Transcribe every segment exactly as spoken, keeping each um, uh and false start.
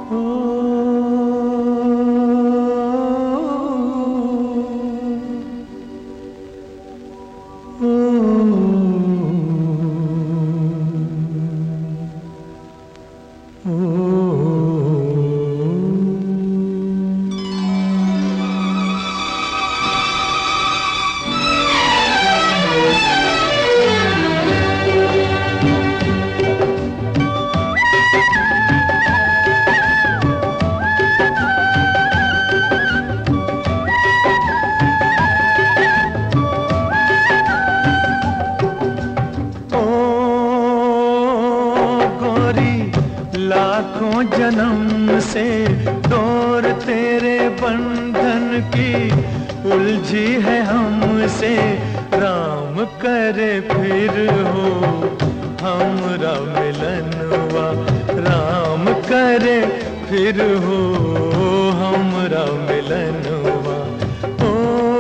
लाखों जन्म से डोर तेरे बंधन की उलझी है हमसे। राम करे फिर हो हमरा मिलनवा, राम करे फिर हो हमरा मिलनवा। ओ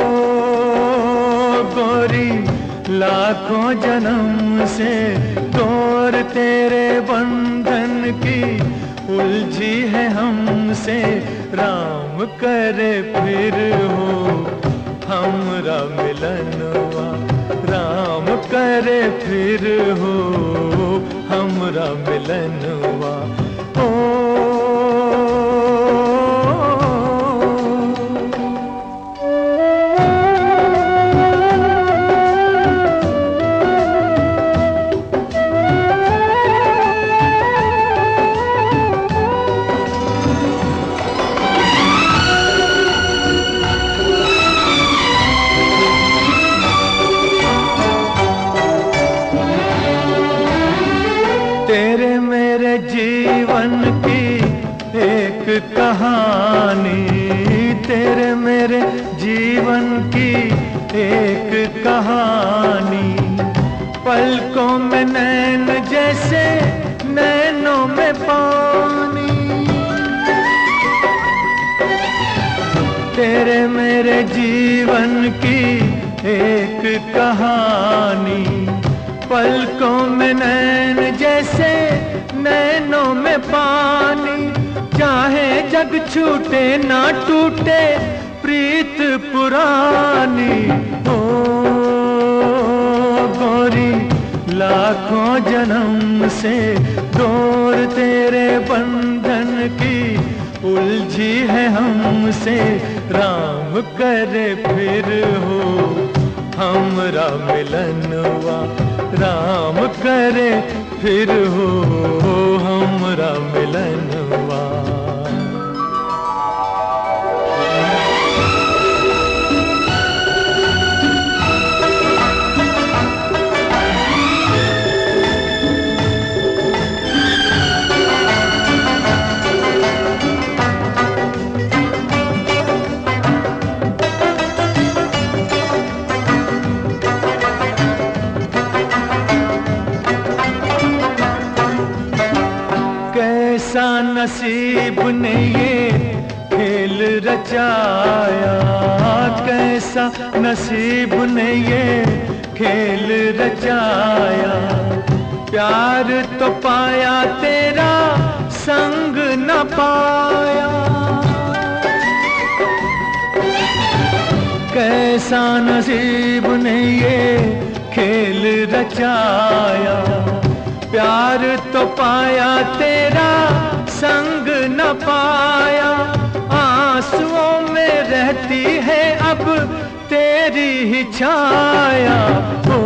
गोरी लाखों जन्म से डोर तेरे बंधन की उलझी है हमसे। राम करे फिर हो हमरा मिलनवा, राम करे फिर हो हमरा मिलनवा। ओ तेरे मेरे जीवन की एक कहानी, तेरे मेरे जीवन की एक कहानी। पलकों में नैन जैसे नैनों में पानी, तेरे मेरे जीवन की एक कहानी। पलकों में नैन जैसे नैनों में पानी। चाहे जग छूटे ना टूटे प्रीत पुरानी। ओ गोरी लाखों जन्म से डोर तेरे बंधन की उलझी है हमसे। राम करे फिर हो हमरा मिलनवा, राम करे फिर हो हमरा मिलनवा। कैसा नसीब ने ये खेल रचाया, कैसा नसीब ने ये खेल रचाया। प्यार तो पाया तेरा संग न पाया। कैसा नसीब ने ये खेल रचाया। प्यार तो पाया तेरा संग न पाया। आंसुओं में रहती है अब तेरी ही छाया। ओ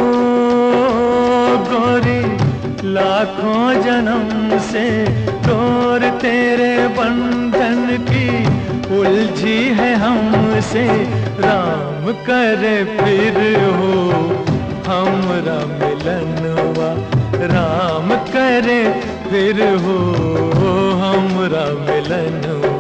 गोरी लाखों जन्म से डोर तेरे बंधन की उलझी है हमसे। राम करे फिर हो हमरा मिलनवा, राम करे फिर हो हमरा मिलनवा।